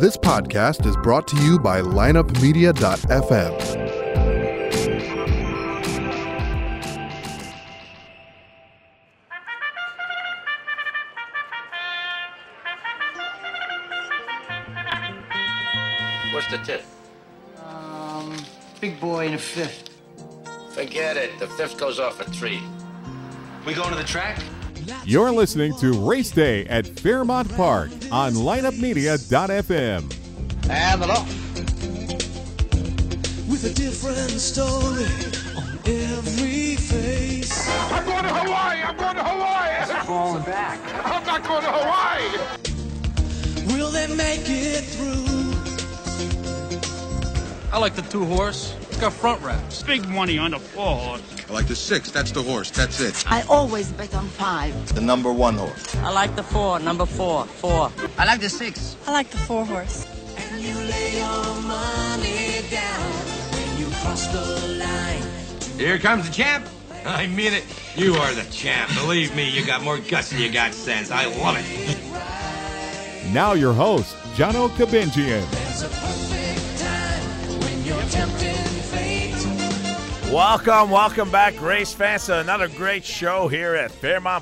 This podcast is brought to you by lineupmedia.fm. What's the tip? Big boy in a fifth. Forget it. The fifth goes off at 3. We going to the track? You're listening to Race Day at Fairmont Park on lineupmedia.fm. And the law. With a different story on every face. I'm going to Hawaii! I'm going to Hawaii! Falling back. I'm not going to Hawaii! Will they make it through? I like the 2-horse. It's got front wraps. Big money on the 4-horse. I like the 6. That's the horse. That's it. I always bet on 5. The number 1 horse. I like the 4, number 4. I like the 6. I like the 4-horse. And you lay your money down when you cross the line. Here comes the champ. I mean it. You are the champ. Believe me, you got more guts than you got sense. I love it. Now your host, Jono Kabinjian. There's a perfect time when you're tempting fate. Welcome back, race fans, to another great show here at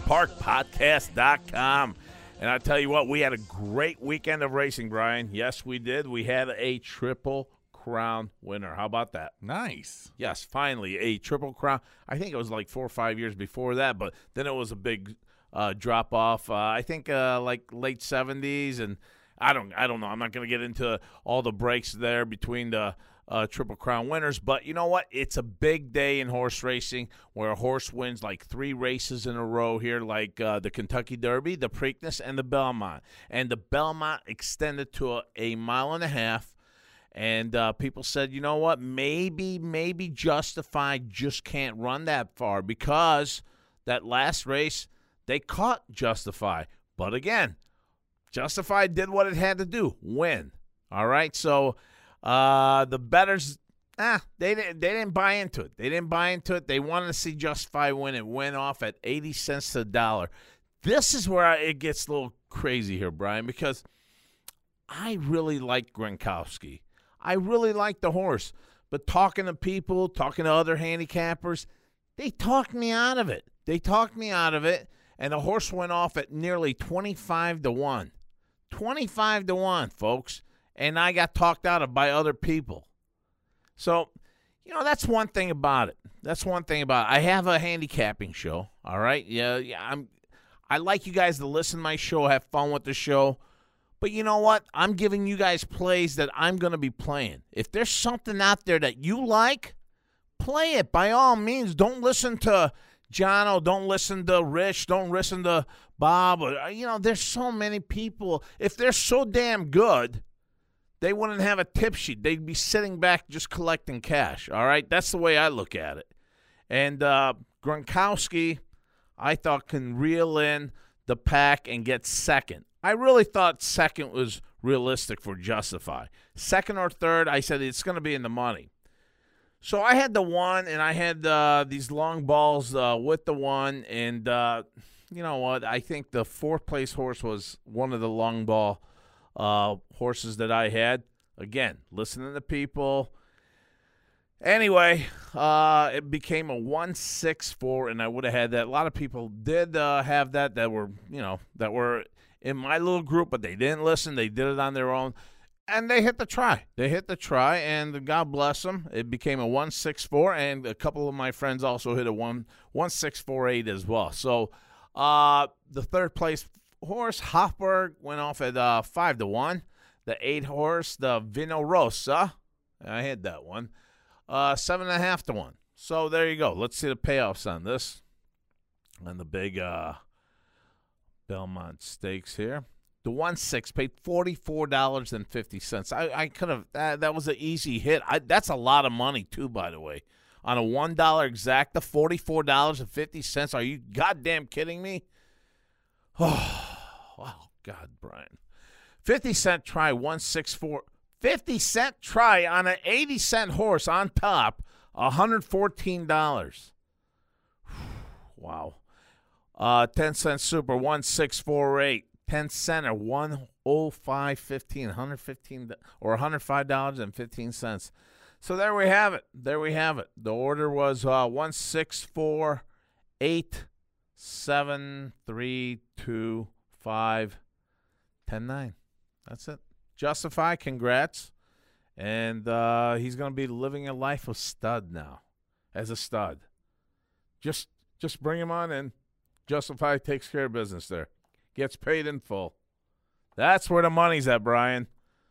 FairmontParkPodcast.com. And I tell you what, we had a great weekend of racing, Brian. Yes, we did. We had a Triple Crown winner. How about that? Nice. Yes, finally, a Triple Crown. I think it was like 4 or 5 years before that, but then it was a big drop-off. I think like late 70s, and I don't know. I'm not going to get into all the breaks there between the Triple Crown winners, but you know what? It's a big day in horse racing where a horse wins like 3 races in a row here, like the Kentucky Derby, the Preakness, and the Belmont. And the Belmont extended to a mile and a half, and people said, you know what? Maybe Justified just can't run that far because that last race they caught Justified. But again, Justified did what it had to do, win. All right, so the bettors, they didn't buy into it. They didn't buy into it. They wanted to see Justified win. It went off at 80 cents to the dollar. This is where it gets a little crazy here, Brian, because I really like Gronkowski. I really like the horse. But talking to people, talking to other handicappers, they talked me out of it. And the horse went off at nearly 25 to 1. 25 to 1, folks. And I got talked out of by other people. So, you know, that's one thing about it. I have a handicapping show, all right? Yeah, I like you guys to listen to my show, have fun with the show. But you know what? I'm giving you guys plays that I'm going to be playing. If there's something out there that you like, play it by all means. Don't listen to Jono, don't listen to Rich, don't listen to Bob. There's so many people. If they're so damn good, they wouldn't have a tip sheet. They'd be sitting back just collecting cash, all right? That's the way I look at it. And Gronkowski, I thought, can reel in the pack and get second. I really thought second was realistic for Justify. Second or third, I said it's going to be in the money. So I had the 1, and I had these long balls with the 1, and you know what? I think the 4th place horse was one of the long ball horses that I had. Again, listening to people. Anyway, it became a 1-6-4, and I would have had that. A lot of people did have that were in my little group, but they didn't listen. They did it on their own. And they hit the try. And God bless them. It became a 1-6-4, and a couple of my friends also hit a 1-6-4-8 as well. So the 3rd place horse, Hofburg, went off at 5 to 1. The 8 horse, the Vino Rosa, I had that one, 7.5 to 1. So there you go. Let's see the payoffs on this. On the big Belmont Stakes here. The 1-6 paid $44.50. I could have that was an easy hit. That's a lot of money too, by the way. On a $1 exacta, $44.50. Are you goddamn kidding me? Oh God, Brian. 50-cent try, 1-6-4. 50-cent try on an 80-cent horse on top, $114. Wow. 10-cent super, 1-6-4-8. 10 cent or 105.15, $115 or $105.15. So there we have it. There we have it. The order was 16487325109. That's it. Justify, congrats. And he's going to be living a life of stud now, as a stud. Just bring him on in. Justify takes care of business there. Gets paid in full. That's where the money's at, Brian.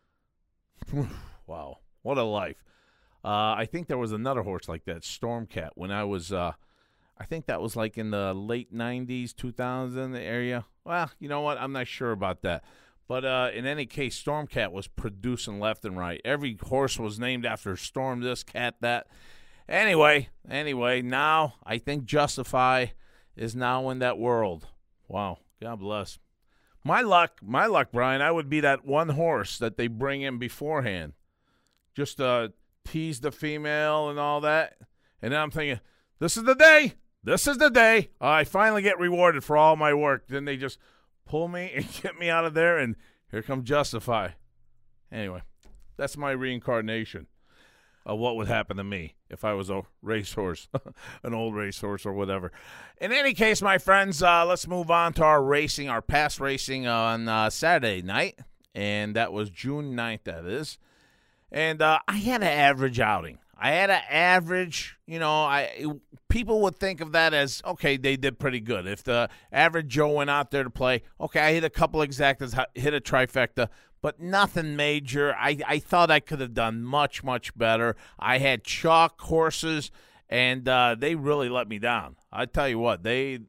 Wow, what a life. I think there was another horse like that, Stormcat, when I was, I think that was like in the late 90s, 2000 area. Well, you know what? I'm not sure about that. But in any case, Stormcat was producing left and right. Every horse was named after Storm this, Cat that. Anyway, now I think Justify is now in that world. Wow, God bless. My luck, Brian, I would be that one horse that they bring in beforehand. Just tease the female and all that. And then I'm thinking, this is the day. This is the day. I finally get rewarded for all my work. Then they just pull me and get me out of there, and here comes Justify. Anyway, that's my reincarnation of what would happen to me if I was a racehorse, an old racehorse or whatever. In any case, my friends, let's move on to our racing, our past racing on Saturday night, and that was June 9th, that is. And I had an average outing. I had an average, people would think of that as, okay, they did pretty good. If the average Joe went out there to play, okay, I hit a couple exactas, hit a trifecta, but nothing major. I thought I could have done much, much better. I had chalk horses, and they really let me down. I tell you what,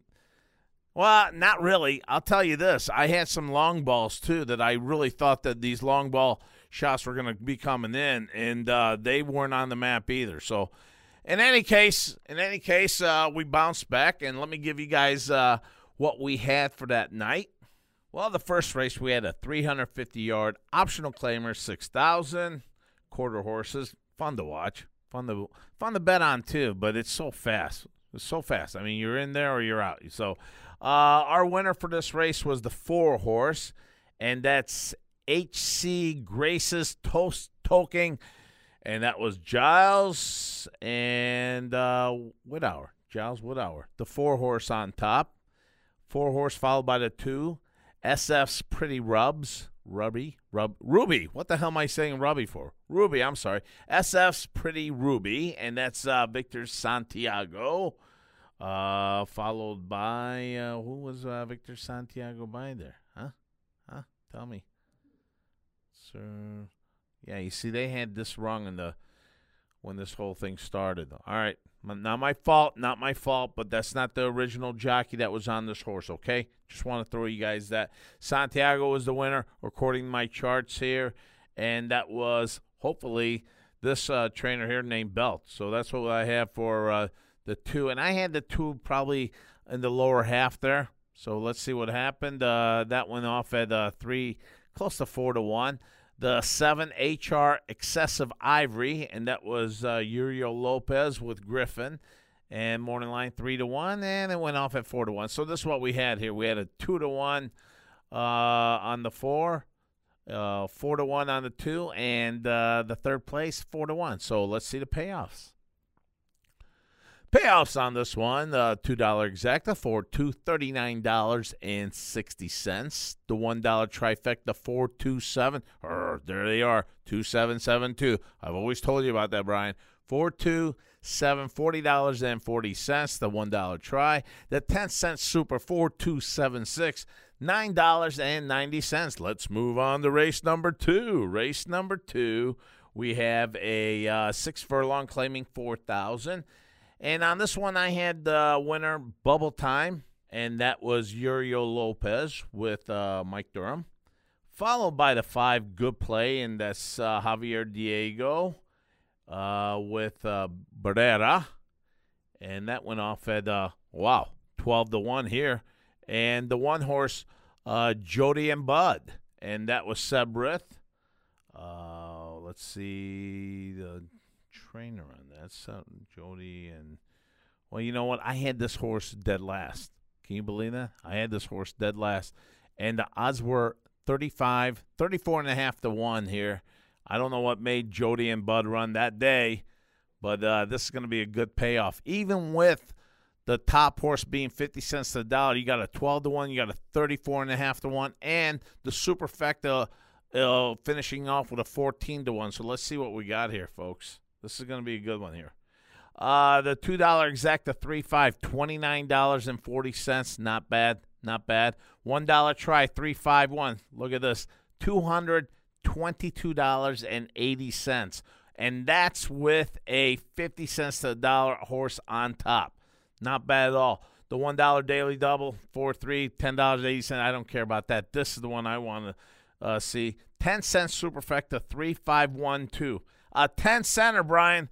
well, not really. I'll tell you this. I had some long balls, too, that I really thought that these long ball shots were going to be coming in, and they weren't on the map either. So, in any case, we bounced back, and let me give you guys what we had for that night. Well, the first race, we had a 350-yard optional claimer, 6,000 quarter horses. Fun to watch, fun to bet on too. But it's so fast. It's so fast. I mean, you're in there or you're out. So, our winner for this race was the 4 horse, and that's H.C. Grace's Toking, and that was Giles and Woodhour. Giles Woodhour. The 4 horse on top. 4 horse followed by the 2. SF's Pretty Ruby. What the hell am I saying Ruby for? Ruby, I'm sorry. SF's Pretty Ruby, and that's Victor Santiago. Followed by, who was Victor Santiago by there? Huh? Tell me. So, yeah, you see, they had this wrong when this whole thing started. All right, not my fault, but that's not the original jockey that was on this horse, okay? Just want to throw you guys that. Santiago was the winner, according to my charts here, and that was, hopefully, this trainer here named Belt. So that's what I have for the 2. And I had the 2 probably in the lower half there. So let's see what happened. That went off at 3, close to 4-1. The 7 HR Excessive Ivory, and that was Uriel Lopez with Griffin, and Morning Line 3-1, and it went off at 4-1. So this is what we had here. We had a 2-1 on the 4, 4-1 on the 2, and the third place 4-1. So let's see the payoffs. Payoffs on this one, $2 exacta for $239.60. The $1 trifecta, 427. There they are, 2772. I've always told you about that, Brian. 427, $40.40. The $1 try. The 10-cent super, 4276. $9.90. Let's move on to race number 2. Race number 2, we have a 6 furlong claiming 4,000. And on this one, I had the winner, Bubble Time, and that was Uriel Lopez with Mike Durham, followed by the 5 Good Play, and that's Javier Diego with Barrera, and that went off at, 12-1 here. And the 1 horse, Jody and Bud, and that was Seb Rith. Let's see the trainer on that. Jody and, well, you know what? I had this horse dead last. Can you believe that? I had this horse dead last. and the odds were 34.5 to 1 here. I don't know what made Jody and Bud run that day, but this is going to be a good payoff. Even with the top horse being 50 cents to the dollar, you got a 12 to 1, you got a 34.5 to 1, and the superfecta finishing off with a 14 to 1. So let's see what we got here, folks. This is going to be a good one here. The $2 exacta 3-5, $29.40. Not bad. Not bad. $1 try 3-5-1. Look at this. $222.80. And that's with a 50 cents to the dollar horse on top. Not bad at all. The $1 daily double, 4-3, $10.80. I don't care about that. This is the one I want to see. 10 cents superfecta 3-5-1-2. A 10 center, Brian,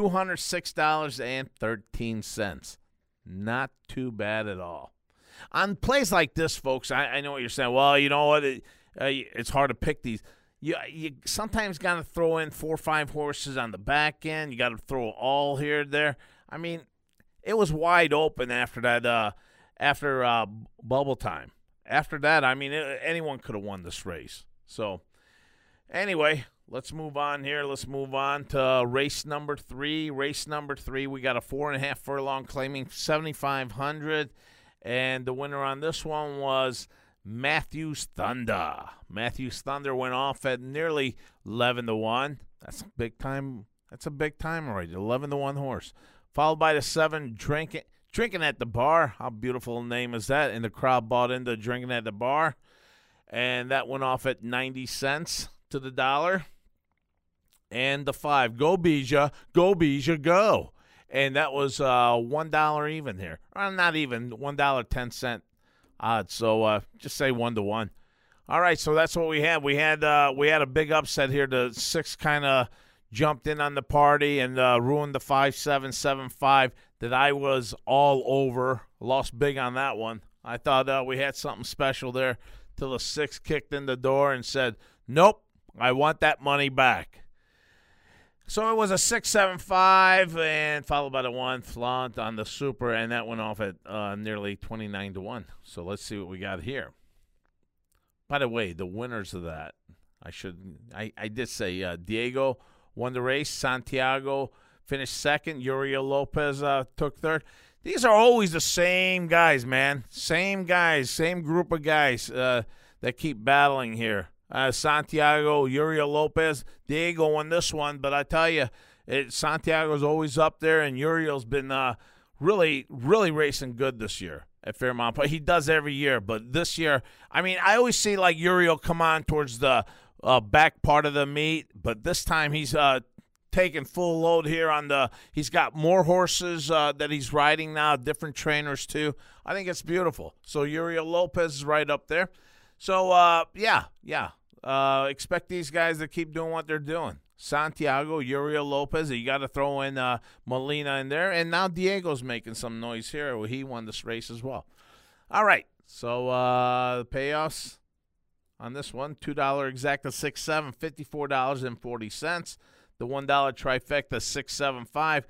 $206.13. Not too bad at all. On plays like this, folks, I know what you're saying. Well, you know what? It's hard to pick these. You sometimes got to throw in 4 or 5 horses on the back end. You got to throw all here, there. I mean, it was wide open after that. After bubble time. After that, I mean, anyone could have won this race. So, anyway, let's move on here. Let's move on to race number 3. Race number 3, we got a 4.5 furlong claiming 7,500. And the winner on this one was Matthews Thunder. Matthews Thunder went off at nearly 11 to 1. That's a big time. That's a big time right. 11 to 1 horse. Followed by the 7 Drinking at the Bar. How beautiful a name is that? And the crowd bought into Drinking at the Bar. And that went off at 90 cents to the dollar. And the 5 Go Bija, Go Bija, Go. And that was $1 even here. Not even, $1.10 odds. So just say 1 to 1. All right, so that's what we had. We had a big upset here. The 6 kind of jumped in on the party and ruined the 5-7, 7-5 that I was all over. Lost big on that one. I thought we had something special there till the 6 kicked in the door and said, nope, I want that money back. So it was a 6-7-5 and followed by the 1 flaunt on the super, and that went off at nearly 29 to 1. So let's see what we got here. By the way, the winners of that, I did say Diego won the race. Santiago finished second. Uriel Lopez took third. These are always the same guys, man. Same guys, same group of guys that keep battling here. Santiago, Uriel Lopez, Diego won this one, but I tell you, Santiago's always up there, and Uriel's been really, really racing good this year at Fairmount. But he does every year, but this year, I mean, I always see like Uriel come on towards the back part of the meet, but this time he's taking full load here on he's got more horses that he's riding now, different trainers too. I think it's beautiful. So Uriel Lopez is right up there. So, yeah. Expect these guys to keep doing what they're doing. Santiago, Uriel Lopez, you got to throw in Molina in there. And now Diego's making some noise here. Well, he won this race as well. All right, so the payoffs on this one, $2 exacta 6-7, $54.40. The $1 trifecta 6-7-5,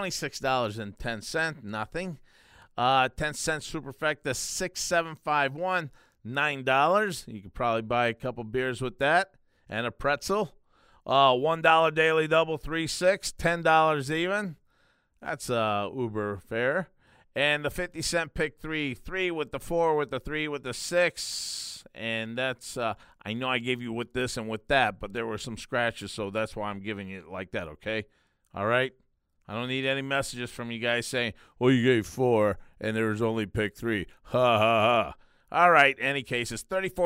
$26.10, nothing. 10 cent superfecta 6-7-5-1. $9. You could probably buy a couple beers with that and a pretzel. $1 daily double 3-6, $10 even. That's uber fair. And the 50 cent pick 3 with the 4 with the 3 with the 6, and that's I know I gave you with this and with that, but there were some scratches, so that's why I'm giving you it like that. Okay, all right. I don't need any messages from you guys saying, "Well, you gave 4 and there was only pick 3." Ha ha ha. All right, any cases,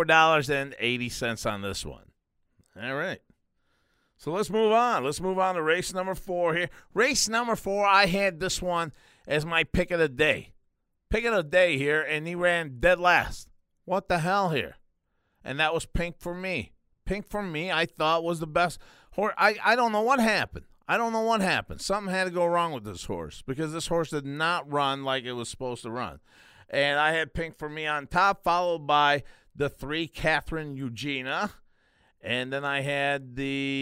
$34.80 on this one. All right. So let's move on. Let's move on to race number 4 here. Race number 4, I had this one as my pick of the day. Pick of the day here, and he ran dead last. What the hell here? And that was Pink for Me. Pink for Me, I thought was the best horse. I don't know what happened. Something had to go wrong with this horse because this horse did not run like it was supposed to run. And I had Pink for Me on top, followed by the 3, Catherine Eugenia. And then I had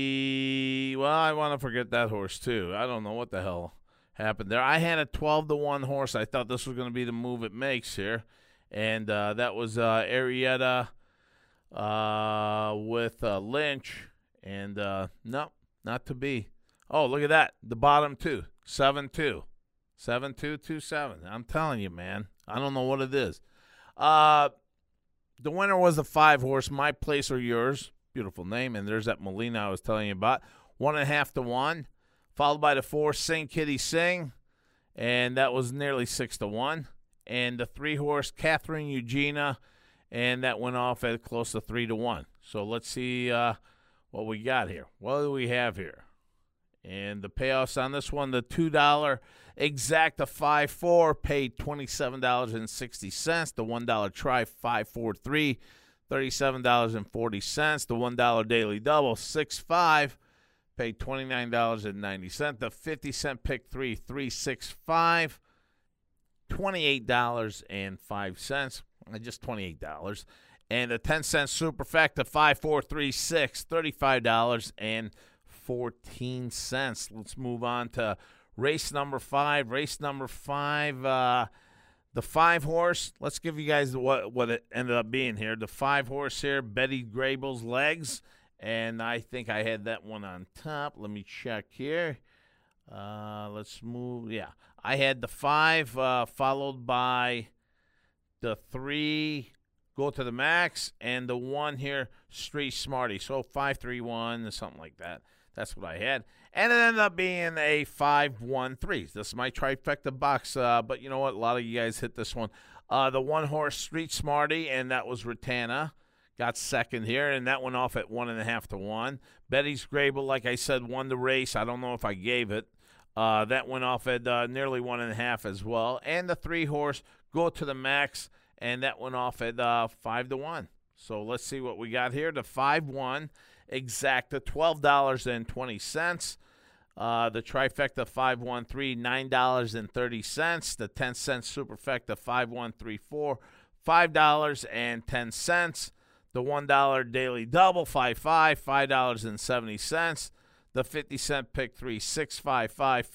I want to forget that horse too. I don't know what the hell happened there. I had a 12 to 1 horse. I thought this was going to be the move it makes here. And that was Arrieta with Lynch. And no, not to be. Oh, look at that. The bottom two, 7-2. 7-2-2-7. I'm telling you, man. I don't know what it is. The winner was the 5-horse, My Place or Yours. Beautiful name. And there's that Molina I was telling you about. 1.5 to 1. Followed by the 4, Sing Kitty Sing. And that was nearly 6 to 1. And the 3-horse, Catherine Eugenia. And that went off at close to 3 to 1. So let's see what we got here. What do we have here? And the payoffs on this one, the $2 Exacta 5-4 paid $27.60. The $1 Try 5-4-3, $37.40. The $1 Daily Double 6-5 paid $29.90. The 50-cent Pick 3 3-6-5, $28.05. Just $28. And the 10-cent Superfecta 5-4-3-6, $35.14. Let's move on to race number 5. Race number 5, the 5-horse. Let's give you guys what it ended up being here. The 5-horse here, Betty Grable's Legs. And I think I had that one on top. Let me check here. Let's move. Yeah, I had the 5 followed by the 3, Go to the Max, and the 1 here, Street Smarty. So 5-3-1 or something like that. That's what I had. And it ended up being a 5-1-3. This is my trifecta box, but you know what? A lot of you guys hit this one. The 1-horse, Street Smarty, and that was Ratana. Got second here, and that went off at 1.5 to 1. Betty's Grable, like I said, won the race. I don't know if I gave it. That went off at nearly 1.5 as well. And the 3-horse, Go to the Max, and that went off at 5 to 1. So let's see what we got here. The 5-1 Exacta, $12.20. The trifecta 5-1-3, $9.30. The 10-cent Superfecta 5-1-3-4, $5.10. The $1 Daily Double 5-5, $5.70. The 50-cent Pick 3 6-5-5,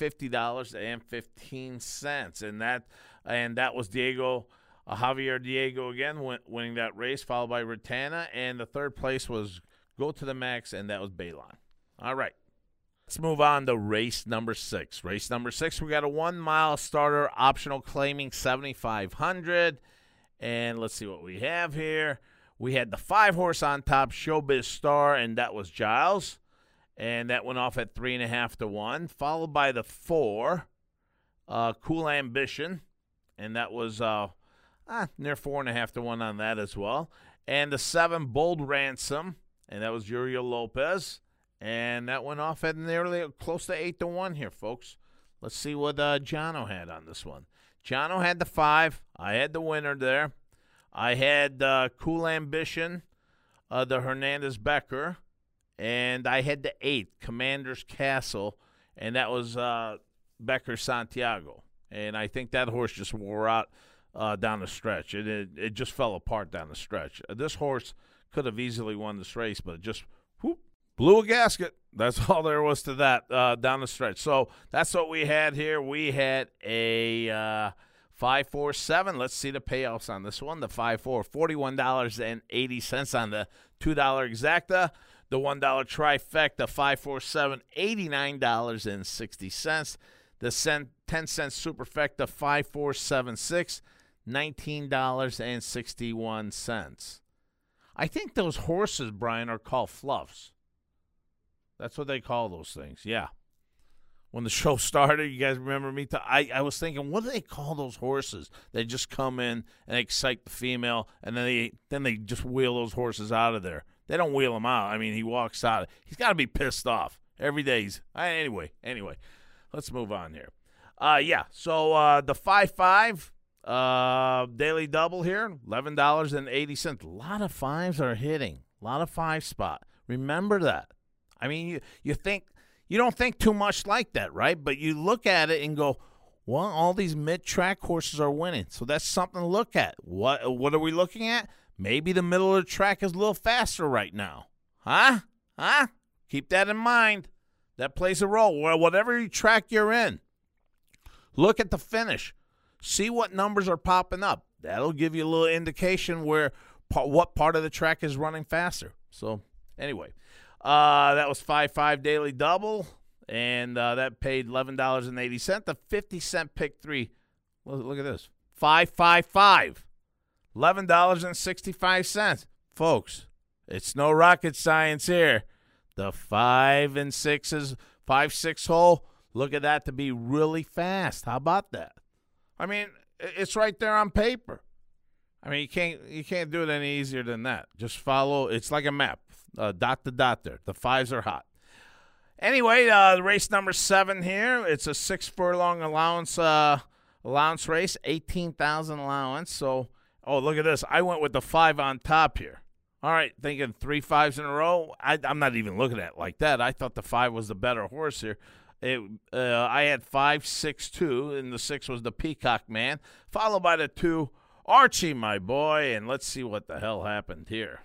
$50.15. And that was Javier Diego again winning that race, followed by Ratana. And the third place was Go to the Max, and that was Balon. All right. Let's move on to race number 6. Race number 6, we got a 1-mile starter optional claiming 7,500. And let's see what we have here. We had the 5-horse on top, Showbiz Star, and that was Giles. And that went off at 3.5 to 1. Followed by the 4, Cool Ambition. And that was near 4.5 to 1 on that as well. And the 7, Bold Ransom. And that was Uriel Lopez. And that went off at nearly close to 8 to 1 here, folks. Let's see what Jono had on this one. Jono had the 5. I had the winner there. I had Cool Ambition, the Hernandez Becker. And I had the 8, Commander's Castle. And that was Becker Santiago. And I think that horse just wore out down the stretch. It just fell apart down the stretch. This horse could have easily won this race, but it just blew a gasket. That's all there was to that down the stretch. So that's what we had here. We had a 5-4-7. Let's see the payoffs on this one. The 5-4, $41.80 on the $2 Exacta. The $1 Trifecta, 5-4-7, $89.60. The 10-cent Superfecta, 5-4-7-6, $19.61. I think those horses, Brian, are called fluffs. That's what they call those things, yeah. When the show started, you guys remember me? I was thinking, what do they call those horses? They just come in and excite the female, and then they just wheel those horses out of there. They don't wheel him out. I mean, he walks out. He's got to be pissed off every day. Anyway, let's move on here. So the 5-5 Daily Double here, $11.80. A lot of 5s are hitting. A lot of 5-spot. Remember that. I mean, you don't think too much like that, right? But you look at it and go, well, all these mid-track horses are winning. So that's something to look at. What are we looking at? Maybe the middle of the track is a little faster right now. Huh? Keep that in mind. That plays a role. Well, whatever track you're in, look at the finish. See what numbers are popping up. that'll give you a little indication what part of the track is running faster. So anyway, that was 5-5 daily double, and that paid $11.80. The 50-cent pick 3. Look at this. 5-5-5. $11.65. Folks, it's no rocket science here. The 5 and 6s, 5-6 hole, look at that to be really fast. How about that? I mean, it's right there on paper. I mean, you can't do it any easier than that. Just follow. It's like a map, dot to dot there. The 5s are hot. Anyway, the race number 7 here. It's a 6 furlong allowance race, 18,000 allowance. So, oh, look at this. I went with the 5 on top here. All right, thinking 3 5s in a row. I'm not even looking at it like that. I thought the 5 was the better horse here. I had 5-6-2, and the 6 was the Peacock Man, followed by the 2, Archie, my boy. And let's see what the hell happened here.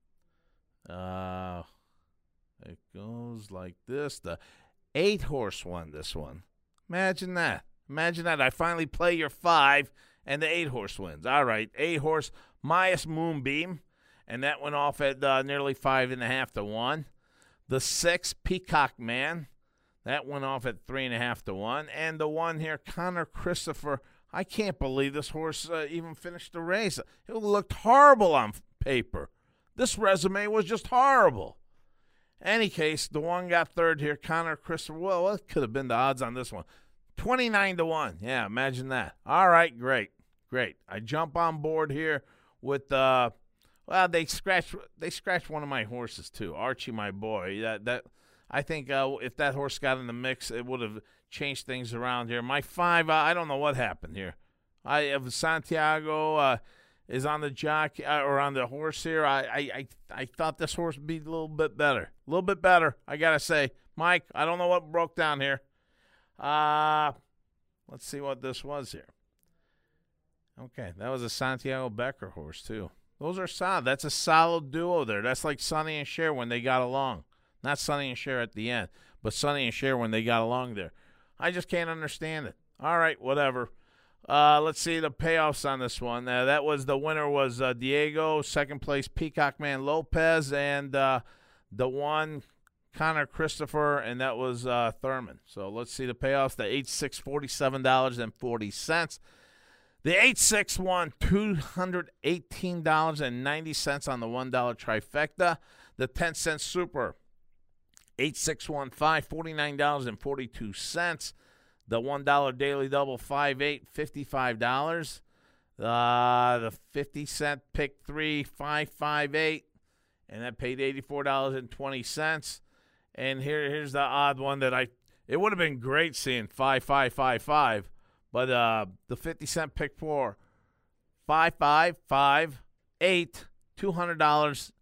It goes like this. The 8-horse won this one. Imagine that. Imagine that. I finally play your 5, and the 8-horse wins. All right, 8-horse, Myas Moonbeam. And that went off at nearly 5.5 to 1. The 6, Peacock Man, that went off at 3.5 to 1. And the 1 here, Connor Christopher. I can't believe this horse even finished the race. It looked horrible on paper. This resume was just horrible. Any case, the 1 got 3rd here, Connor Christopher. Well, what could have been the odds on this one? 29 to 1. Yeah, imagine that. All right, great. I jump on board here with well, they scratched one of my horses too, Archie, my boy. That I think if that horse got in the mix, it would have changed things around here. My 5, I don't know what happened here. If Santiago is on the jockey or on the horse here, I thought this horse would be a little bit better. I gotta say, Mike. I don't know what broke down here. Let's see what this was here. Okay, that was a Santiago Becker horse too. Those are solid. That's a solid duo there. That's like Sonny and Cher when they got along. Not Sonny and Cher at the end, but Sonny and Cher when they got along there. I just can't understand it. All right, whatever. Let's see the payoffs on this one. That was the winner was Diego, second place Peacock Man Lopez, and the 1 Connor Christopher, and that was Thurman. So let's see the payoffs. The 8-6, $47.40. The 8-6 won $218.90 on the $1 trifecta. The 10-cent super, 8-6 won $49.42. The $1 daily double, 5-8, $55. The 50-cent pick 3, 5-5-8, and that paid $84.20. And here's the odd one that it would have been great seeing 5-5-5-5. But the 50-cent pick 4, 5-5-5-8, $200,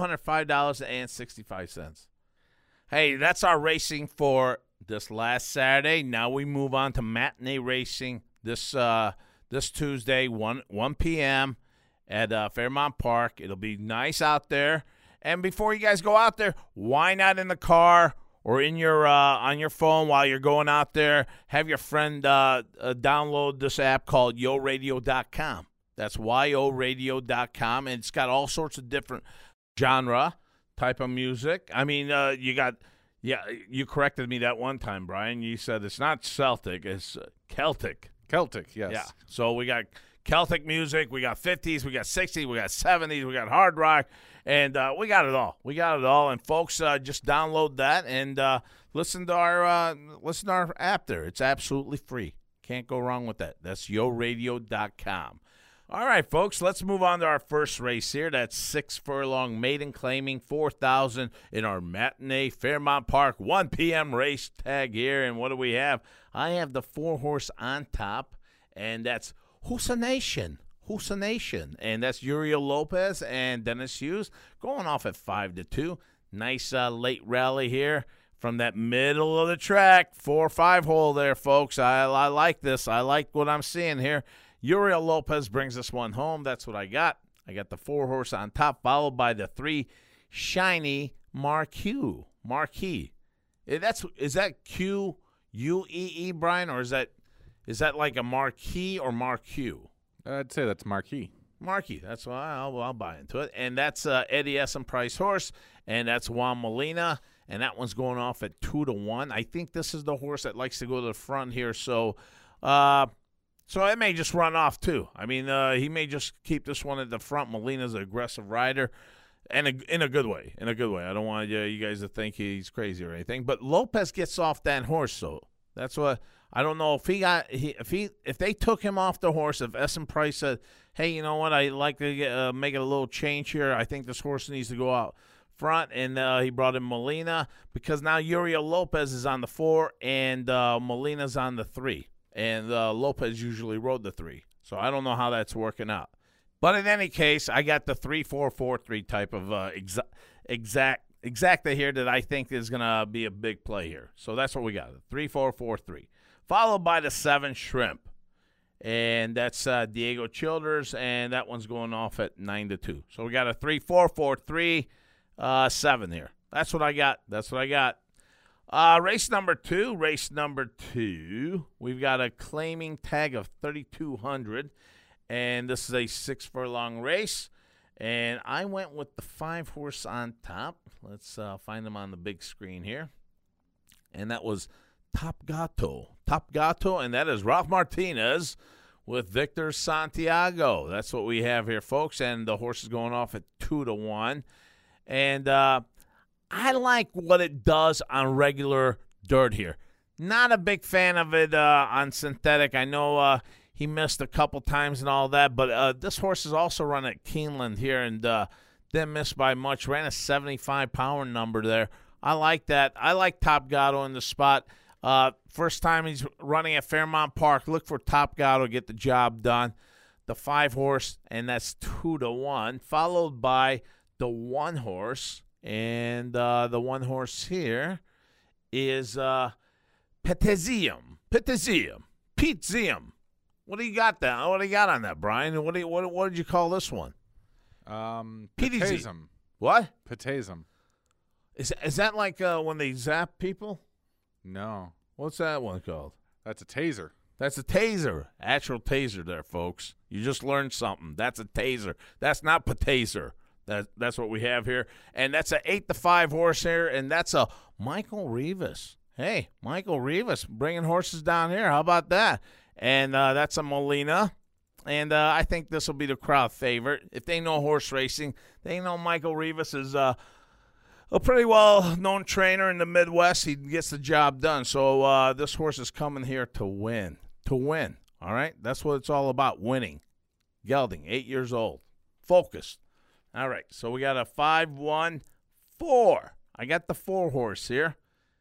$205.65. Hey, that's our racing for this last Saturday. Now we move on to matinee racing this Tuesday, 1 p.m. at Fairmount Park. It'll be nice out there. And before you guys go out there, why not in the car or in your on your phone while you're going out there, have your friend download this app called YoRadio.com. That's YoRadio.com, and it's got all sorts of different genre type of music. I mean, you corrected me that one time, Brian. You said it's not Celtic, it's Celtic. Celtic, yes. Yeah. So we got Celtic music, we got 50s, we got 60s, we got 70s, we got hard rock, and we got it all. We got it all. And folks, just download that and listen to our app there. It's absolutely free. Can't go wrong with that. That's YoRadio.com. All right, folks, let's move on to our first race here. That's 6 furlong maiden claiming 4,000 in our matinee Fairmount Park 1 p.m. race tag here. And what do we have? I have the 4-horse on top, and that's Husanation. And that's Uriel Lopez and Dennis Hughes going off at 5-2. Nice late rally here from that middle of the track. 4-5 hole there, folks. I like this. I like what I'm seeing here. Uriel Lopez brings this one home. That's what I got. I got the 4-horse on top, followed by the 3 Shiny Marquee. Is that Q-U-E-E, Brian, or is that like a marquee or marquee? I'd say that's Marquis. Marquis, that's why I'll buy into it. And that's Eddie Essen Price horse, and that's Juan Molina, and that one's going off at 2-1. I think this is the horse that likes to go to the front here, so it may just run off too. I mean, he may just keep this one at the front. Molina's an aggressive rider, and in a good way. In a good way. I don't want you guys to think he's crazy or anything. But Lopez gets off that horse, so that's what. I don't know if they took him off the horse. If Essen Price said, "Hey, you know what? I'd like to make a little change here. I think this horse needs to go out front," and he brought in Molina because now Uriel Lopez is on the 4 and Molina's on the 3, and Lopez usually rode the 3. So I don't know how that's working out. But in any case, I got the 3-4-4-3 type of exacta here that I think is going to be a big play here. So that's what we got, 3-4-4-3. Followed by the 7 Shrimp. And that's Diego Childers, and that one's going off at 9-2. So we got a 3-4-4-3, 7 here. That's what I got. Race number 2. We've got a claiming tag of 3,200, and this is a 6-furlong race. And I went with the 5 horse on top. Let's find them on the big screen here. And that was Top Gato, and that is Ralph Martinez with Victor Santiago. That's what we have here, folks, and the horse is going off at 2-1. And I like what it does on regular dirt here. Not a big fan of it on synthetic. I know he missed a couple times and all that, but this horse is also run at Keeneland here and didn't miss by much. Ran a 75 power number there. I like that. I like Top Gato in the spot. First time he's running at Fairmount Park. Look for Top Gato to get the job done. The 5 horse, and that's 2-1, followed by the 1 horse. And the 1 horse here is Petezium. What do you got there? What do you got on that, Brian? What did you call this one? Petezum. What? Petezum. Is that like when they zap people? No. What's that one called? That's a taser. That's a taser. Actual taser there, folks. You just learned something. That's a taser. That's not Petaser. That's what we have here. And that's a 8-5 horse here, and that's a Michael Rivas. Hey, Michael Rivas bringing horses down here. How about that? And that's a Molina. And I think this will be the crowd favorite. If they know horse racing, they know Michael Rivas is a pretty well-known trainer in the Midwest. He gets the job done. So this horse is coming here to win. All right? That's what it's all about, winning. Gelding, 8 years old. Focused. All right, so we got a 5-1-4. I got the 4 horse here.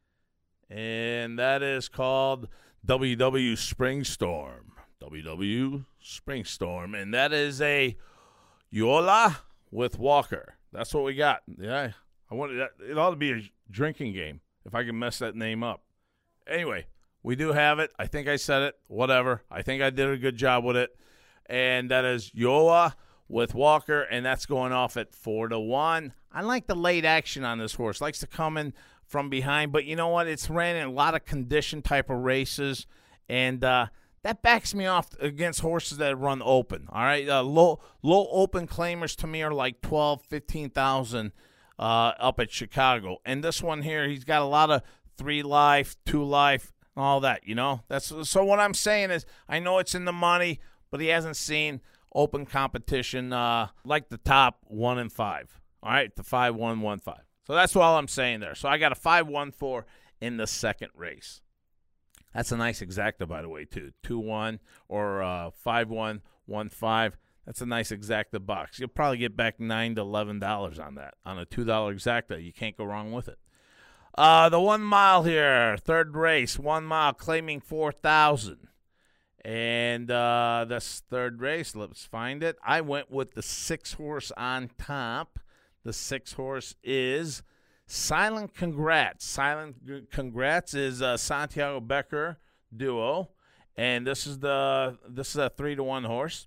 And that is called WW Springstorm. WW Springstorm. And that is a Yola with Walker. That's what we got. Yeah. It ought to be a drinking game if I can mess that name up. Anyway, we do have it. I think I said it. Whatever. I think I did a good job with it. And that is Yola with Walker, and that's going off at 4-1. I like the late action on this horse. Likes to come in from behind, but you know what? It's ran in a lot of condition type of races, and that backs me off against horses that run open. All right, low open claimers to me are like 12, 15,000 up at Chicago, and this one here, he's got a lot of 3 life, 2 life, all that. You know, so what I'm saying is, I know it's in the money, but he hasn't seen open competition like the top 1 and 5. All right, the 5-1-1-5. So that's all I'm saying there. So I got a 5-1-4 in the second race. That's a nice exacta, by the way, too. 2-1 or 5-1-1-5. That's a nice exacta box. You'll probably get back $9 to $11 on that. On a $2 exacta, you can't go wrong with it. The 1 mile here, third race, 1 mile, claiming 4,000. And this third race, let's find it. I went with the 6 horse on top. The 6 horse is Silent Congrats. Silent Congrats is Santiago Becker duo, and this is a 3-1 horse.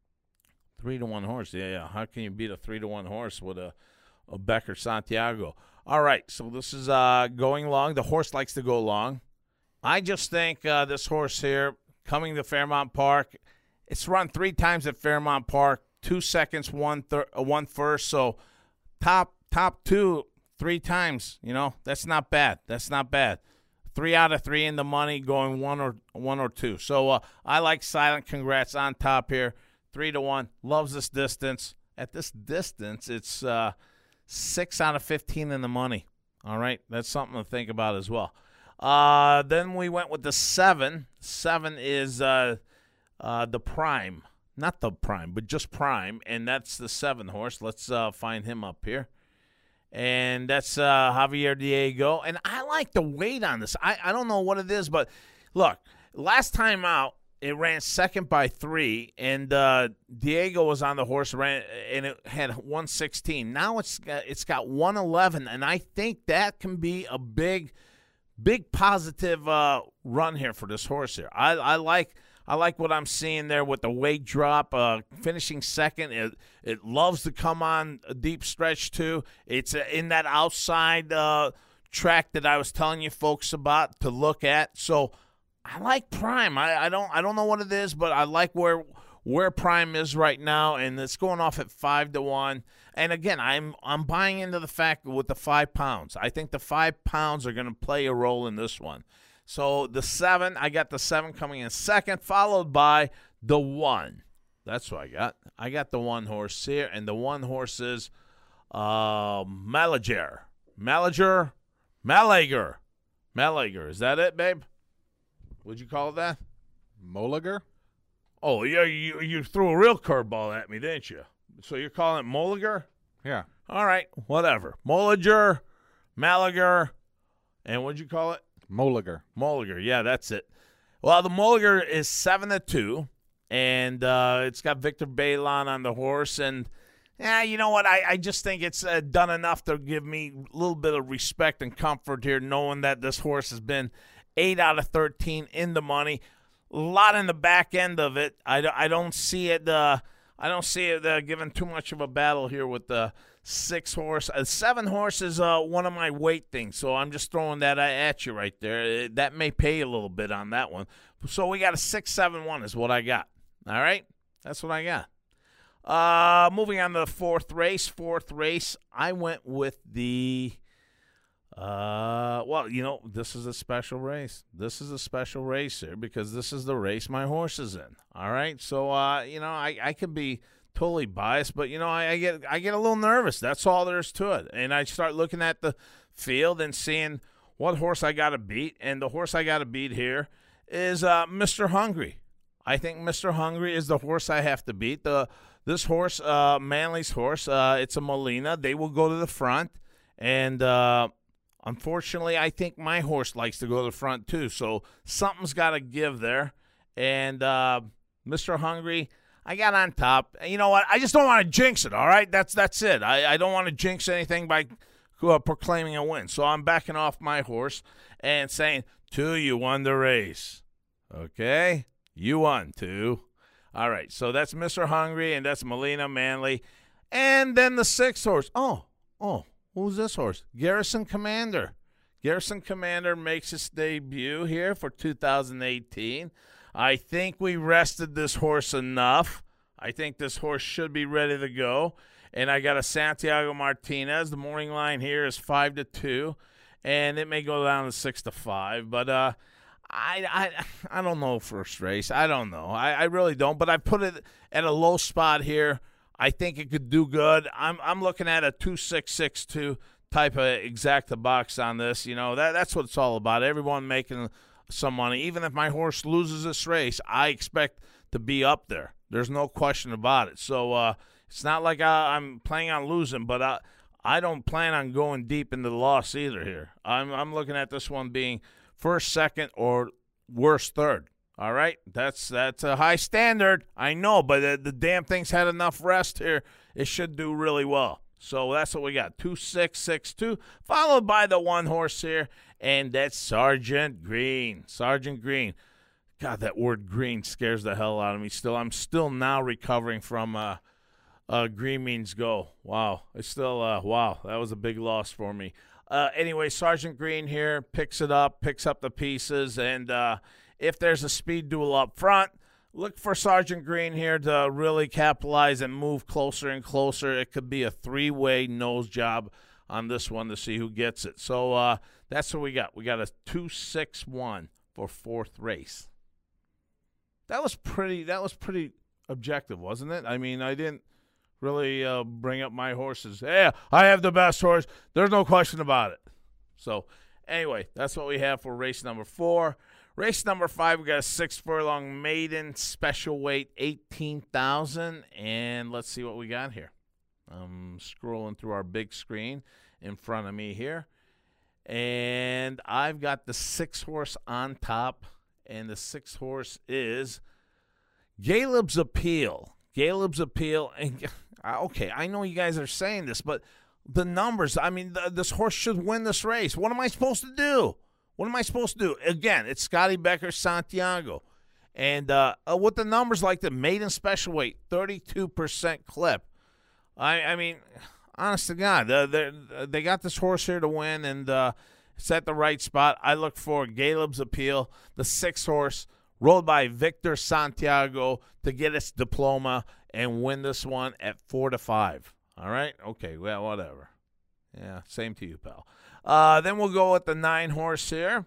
3-1 horse, yeah. How can you beat a 3-1 horse with a Becker Santiago? All right, so this is going long. The horse likes to go long. I just think this horse here, coming to Fairmount Park, It's run 3 times at Fairmount Park, 2 seconds, one first. So top 2 3 times. That's not bad. 3 out of 3 in the money, going 1 or 2. So I like Silent Congrats on top here, 3-1. Loves this distance. At this distance, it's 6 out of 15 in the money. All right, that's something to think about as well. Then we went with the 7. 7 is the Prime. Not the Prime, but just Prime, and that's the 7 horse. Let's find him up here. And that's Javier Diego. And I like the weight on this. I don't know what it is, but look, last time out, it ran second by 3, and Diego was on the horse, and it had 116. Now it's got 111, and I think that can be a big positive run here for this horse here. I like what I'm seeing there with the weight drop, finishing second. It loves to come on a deep stretch too. It's in that outside track that I was telling you folks about to look at. So I like Prime. I don't know what it is, but I like where Prime is right now, and it's going off at 5-1. And again, I'm buying into the fact with the 5 pounds. I think the 5 pounds are going to play a role in this one. So the 7, I got the 7 coming in second, followed by the 1. That's what I got. I got the 1 horse here, and the 1 horse is Malager. Is that it, babe? What'd you call it that? Moliger? Oh, yeah, you threw a real curveball at me, didn't you? So you're calling it Moliger? Yeah. All right, whatever. Malager, and what'd you call it? Moliger, yeah, that's it. Well, the Moliger is 7-2, and it's got Victor Bailon on the horse. And, you know what? I just think it's done enough to give me a little bit of respect and comfort here, knowing that this horse has been 8 out of 13 in the money. A lot in the back end of it. I don't see it. Giving too much of a battle here with the 6 horse. 7 horse is one of my weight things, so I'm just throwing that at you right there. That may pay a little bit on that one. So we got a 6-7-1 is what I got. All right, that's what I got. Moving on to the 4th race. 4th race, I went with the. This is a special race. This is a special race here because this is the race my horse is in. All right, so I could be totally biased, but I get a little nervous. That's all there is to it. And I start looking at the field and seeing what horse I got to beat, and the horse I got to beat here is Mr. Hungry. I think Mr. Hungry is the horse I have to beat. This horse, Manley's horse, it's a Molina. They will go to the front, and unfortunately, I think my horse likes to go to the front too, so something's got to give there. And Mr. Hungry, I got on top. You know what? I just don't want to jinx it, all right? That's it. I don't want to jinx anything by proclaiming a win. So I'm backing off my horse and saying, 2, you won the race. Okay? You won, 2. All right, so that's Mr. Hungry, and that's Molina Manley. And then the 6th horse. Oh. Who's this horse? Garrison Commander. Garrison Commander makes his debut here for 2018. I think we rested this horse enough. I think this horse should be ready to go. And I got a Santiago Martinez. The morning line here is 5-2, and it may go down to 6-5. But I don't know first race. I don't know. I really don't. But I put it at a low spot here. I think it could do good. I'm looking at a 2-6-6-2 type of exacta box on this. That's what it's all about. Everyone making some money. Even if my horse loses this race, I expect to be up there. There's no question about it. So it's not like I'm planning on losing, but I don't plan on going deep into the loss either here. I'm looking at this one being first, second, or worst third. All right, that's a high standard, I know, but the damn thing's had enough rest here. It should do really well. So that's what we got, 2-6-6-2, followed by the 1 horse here, and that's Sergeant Green. Sergeant Green. God, that word green scares the hell out of me still. I'm still now recovering from green means go. Wow, it's still, wow, that was a big loss for me. Anyway, Sergeant Green here picks up the pieces, and if there's a speed duel up front, Look for Sergeant Green here to really capitalize and move closer and closer. It could be a three-way nose job on this one to see who gets it. So that's what we got. We got a 2-6-1 for fourth race. That was pretty objective, wasn't it? I mean, I didn't really bring up my horses. Yeah, I have the best horse. There's no question about it. So anyway, that's what we have for race number 4. Race number 5, we got a 6-furlong maiden special weight, 18,000. And let's see what we got here. I'm scrolling through our big screen in front of me here. And I've got the 6-horse on top. And the 6-horse is Galeb's Appeal. Galeb's Appeal. And, okay, I know you guys are saying this, but the numbers, I mean, this horse should win this race. What am I supposed to do? What am I supposed to do? Again, it's Scotty Becker Santiago. And with the numbers like the maiden special weight, 32% clip. I mean, honest to God, they got this horse here to win, and it's at the right spot. I look for Galeb's Appeal, the 6-horse, rode by Victor Santiago to get its diploma and win this one at 4-5. All right? Okay, well, whatever. Yeah, same to you, pal. Then we'll go with the 9-horse here.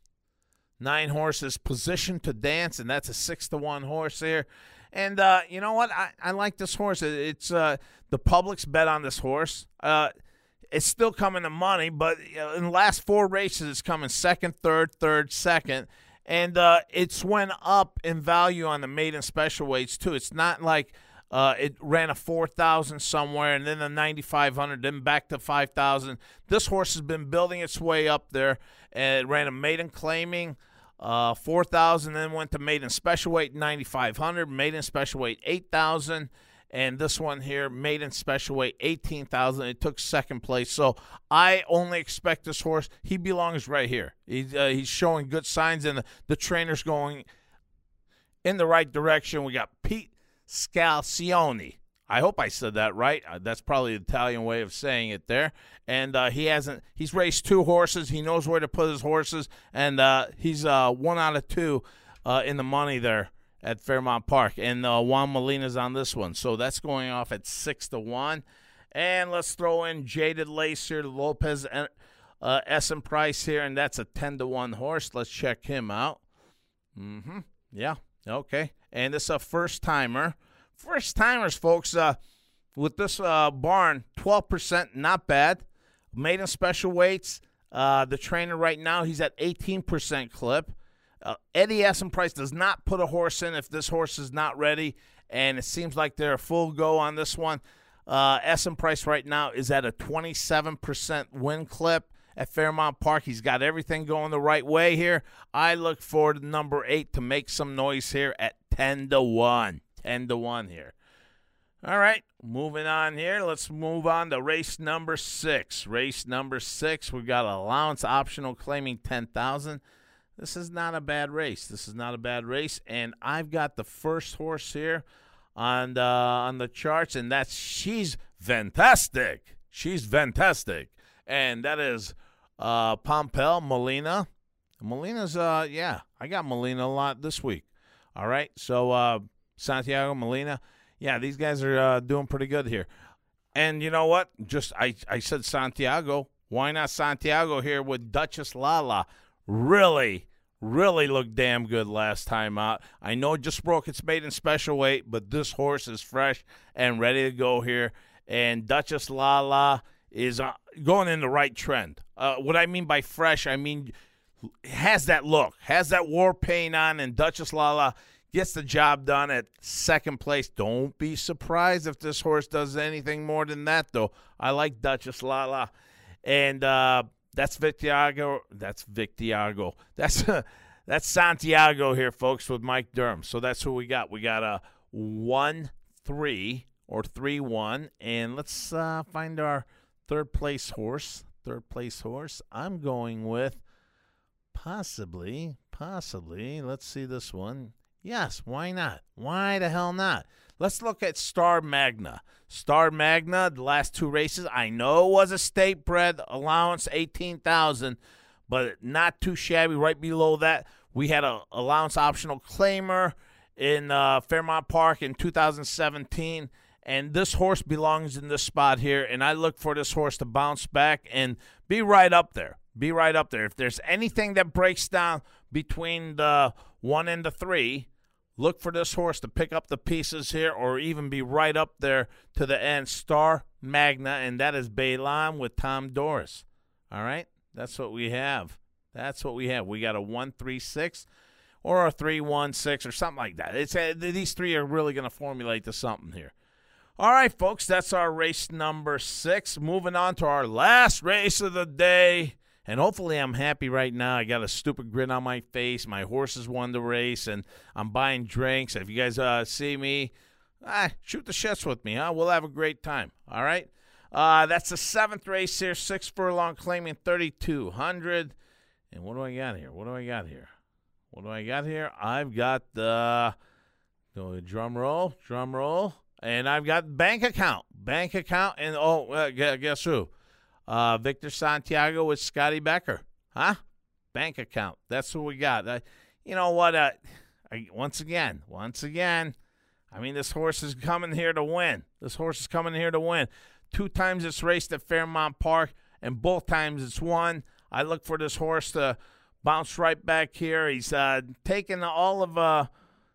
9-horse is Position to Dance, and that's a 6-1 horse here. And you know what? I like this horse. It's the public's bet on this horse. It's still coming to money, but in the last 4 races, it's coming second, third, second. And it's went up in value on the maiden special weights, too. It's not like it ran a 4,000 somewhere and then a 9,500, then back to 5,000. This horse has been building its way up there. It ran a maiden claiming 4,000, then went to maiden special weight 9,500, maiden special weight 8,000, and this one here, maiden special weight 18,000. It took second place. So I only expect this horse. He belongs right here. He's showing good signs, and the trainer's going in the right direction. We got Pete Scalcione. I hope I said that right. That's probably the Italian way of saying it there. And he's raced 2 horses. He knows where to put his horses. And he's 1 out of 2 in the money there at Fairmount Park. And Juan Molina's on this one. So that's going off at 6-1. And let's throw in Jaded Lace here, Lopez Essen Price here. And that's a 10-1 horse. Let's check him out. Yeah. Okay. And this is a first-timer. First-timers, folks, with this barn, 12%, not bad. Maiden special weights, the trainer right now, he's at 18% clip. Eddie Essen Price does not put a horse in if this horse is not ready, and it seems like they're full go on this one. Essen Price right now is at a 27% win clip at Fairmount Park. He's got everything going the right way here. I look forward to number 8 to make some noise here at 10-1. 10-1 here. All right, moving on here. Let's move on to race number 6. Race number 6, we got allowance optional claiming 10,000. This is not a bad race. And I've got the first horse here on the charts, and that's She's Fantastic. And that is Pompel Molina. Molina's, I got Molina a lot this week. All right, so Santiago, Molina. Yeah, these guys are doing pretty good here. And you know what? I said Santiago. Why not Santiago here with Duchess Lala? Really looked damn good last time out. I know it just broke its maiden special weight, but this horse is fresh and ready to go here. And Duchess Lala is going in the right trend. What I mean by fresh, I mean has that look, has that war paint on, and Duchess Lala gets the job done at second place. Don't be surprised if this horse does anything more than that, though. I like Duchess Lala. And that's Victiago. That's Santiago here, folks, with Mike Durham. So that's who we got. We got a 1-3 or 3-1. And let's find our third place horse. I'm going with possibly. Let's see this one. Yes, why not? Why the hell not? Let's look at Star Magna. Star Magna, the last 2 races, I know it was a state-bred allowance, 18,000, but not too shabby. Right below that, we had a allowance optional claimer, in Fairmount Park in 2017, and this horse belongs in this spot here, and I look for this horse to bounce back and be right up there. Be right up there. If there's anything that breaks down between the 1 and the 3, look for this horse to pick up the pieces here or even be right up there to the end. Star Magna, and that is Balaam with Tom Doris. All right? That's what we have. That's what we have. We got a 1-3-6 or a 3-1-6 or something like that. These 3 are really going to formulate to something here. All right, folks, that's our race number 6. Moving on to our last race of the day. And hopefully I'm happy right now. I got a stupid grin on my face. My horses won the race, and I'm buying drinks. If you guys see me, shoot the shits with me. Huh? We'll have a great time. All right? That's the 7th race here, 6 furlong, claiming 3,200. And what do I got here? I've got the drum roll. And I've got bank account. And, guess who? Victor Santiago with Scotty Becker. Huh? Bank account. That's what we got. You know what? Once again, I mean, this horse is coming here to win. 2 times it's raced at Fairmount Park, and both times it's won. I look for this horse to bounce right back here. He's taken all of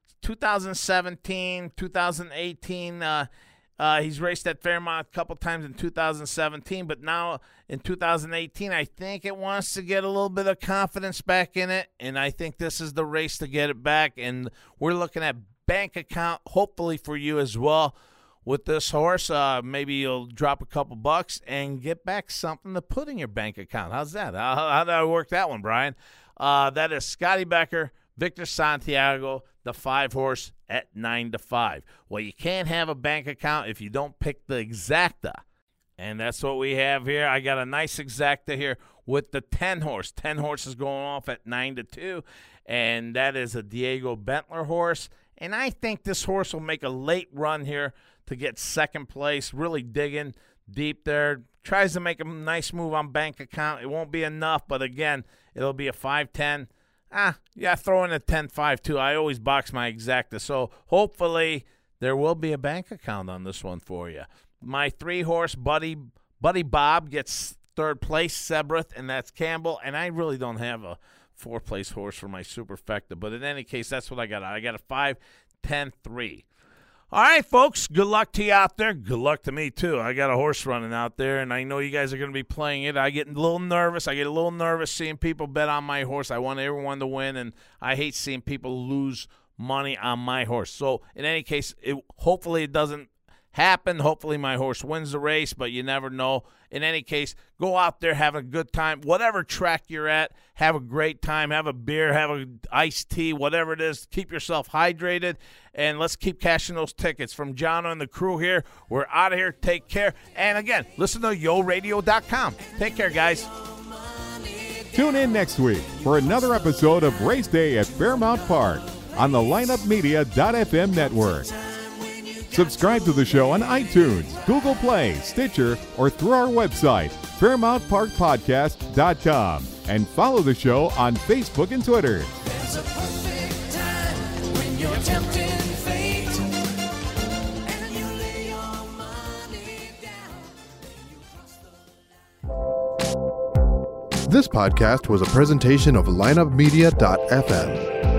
2017, 2018. He's raced at Fairmount a couple times in 2017, but now in 2018, I think it wants to get a little bit of confidence back in it, and I think this is the race to get it back, and we're looking at bank account, hopefully for you as well, with this horse. Maybe you'll drop a couple bucks and get back something to put in your bank account. How's that? How did I work that one, Brian? That is Scotty Becker, Victor Santiago, the 5 horse at 9-5. Well, you can't have a bank account if you don't pick the exacta. And that's what we have here. I got a nice exacta here with the 10 horse. 10 horses going off at 9-2. And that is a Diego Bentler horse. And I think this horse will make a late run here to get 2nd place. Really digging deep there. Tries to make a nice move on bank account. It won't be enough, but again, it'll be a 5-10. Throw in a 10-5 too. I always box my exacta. So hopefully there will be a bank account on this one for you. My 3 horse, Buddy Bob, gets 3rd place, Sebreth, and that's Campbell. And I really don't have a 4th place horse for my superfecta. But in any case, that's what I got. I got a 5-10-3. All right, folks, good luck to you out there. Good luck to me, too. I got a horse running out there, and I know you guys are going to be playing it. I get a little nervous. Seeing people bet on my horse. I want everyone to win, and I hate seeing people lose money on my horse. So, in any case, hopefully it doesn't happen. Hopefully my horse wins the race, but you never know. In any case, go out there, have a good time. Whatever track you're at, have a great time. Have a beer, have an iced tea, whatever it is. Keep yourself hydrated, and let's keep cashing those tickets. From John and the crew here, we're out of here. Take care. And again, listen to YoRadio.com. Take care, guys. Tune in next week for another episode of Race Day at Fairmount Park on the lineupmedia.fm network. Subscribe to the show on iTunes, Google Play, Stitcher, or through our website, FairmountParkPodcast.com, and follow the show on Facebook and Twitter. There's a perfect time when you're tempting fate, and you lay your money down. This podcast was a presentation of lineupmedia.fm.